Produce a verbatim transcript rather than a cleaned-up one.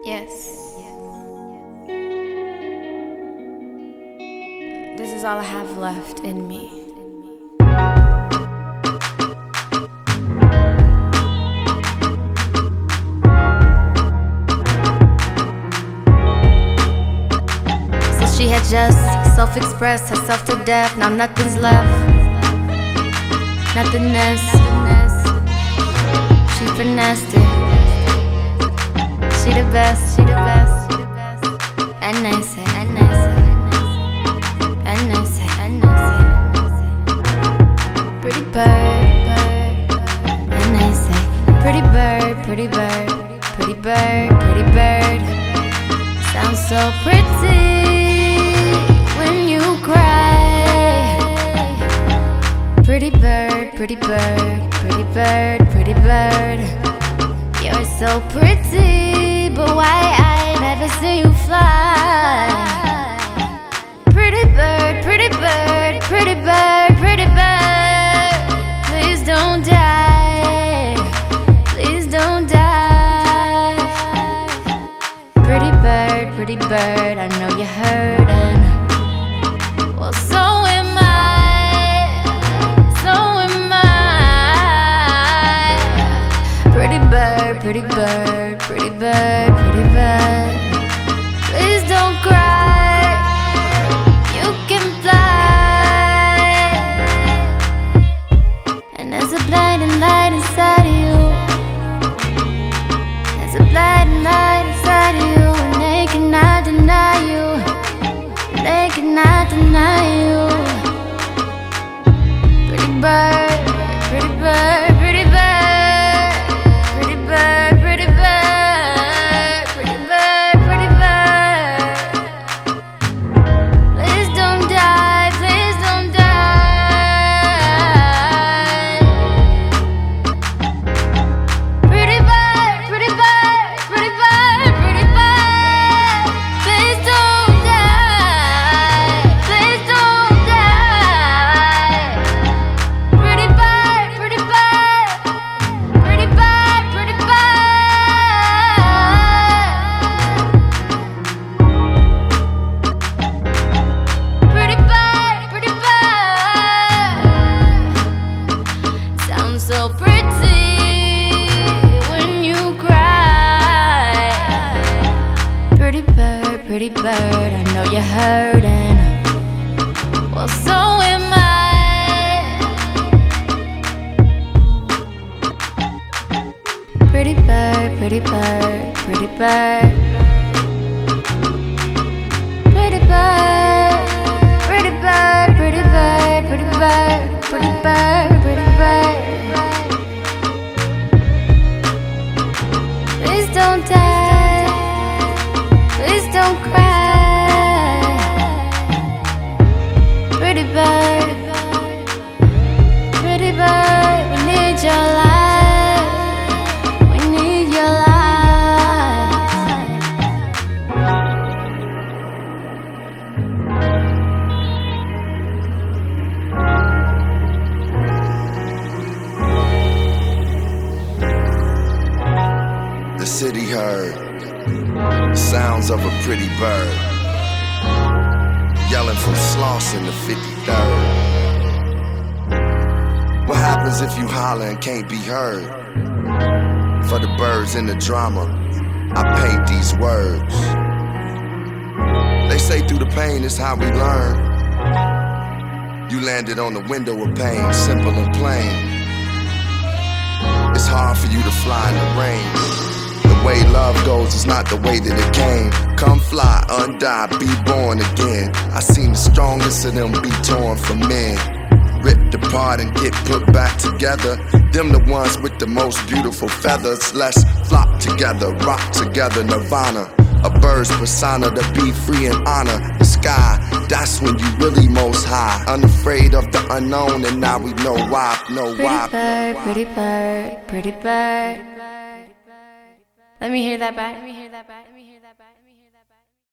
Yes. This is all I have left in me. So she had just self-expressed herself to death. Now nothing's left. Nothingness. She finessed it. She the best, she the best, she the best. And I say, and I say, and I say, and I say, pretty bird, bird. And I say, pretty bird, pretty bird, pretty bird, pretty bird. Sounds so pretty when you cry. Pretty bird, pretty bird, pretty bird, pretty bird. You're so pretty, but why I never see you fly? Pretty bird, pretty bird, pretty bird, pretty bird. Please don't die, please don't die. Pretty bird, pretty bird, I know you're hurting. Well, so am I, so am I. Pretty bird, pretty bird, pretty bird, pretty bird. Please don't cry, you can fly. And there's a blinding light inside of you. There's a blinding light inside of you, and they cannot deny you. They cannot deny you. Pretty bird, pretty bird, pretty bird. So pretty when you cry. Pretty bird, pretty bird, I know you're hurting. Well, so am I. Pretty bird, pretty bird, pretty bird. Pretty bird, pretty bird, pretty bird, pretty bird, pretty bird, pretty bird. Please don't die, please don't cry. Pretty bird, pretty bird, we need your life, we need your life. The city heard sounds of a pretty bird yelling from Slauson to fifty-third. What happens if you holler and can't be heard? For the birds in the drama, I paint these words. They say through the pain is how we learn. You landed on the window of pain, simple and plain. It's hard for you to fly in the rain. The way love goes is not the way that it came. Come fly, undie, be born again. I seen the strongest of them be torn from men, ripped apart and get put back together. Them the ones with the most beautiful feathers. Let's flock together, rock together, nirvana. A bird's persona to be free and honor the sky. That's when you really most high, unafraid of the unknown, and now we know why, know why. Pretty bird, pretty bird, pretty bird. Let me hear that back. Let me hear that back.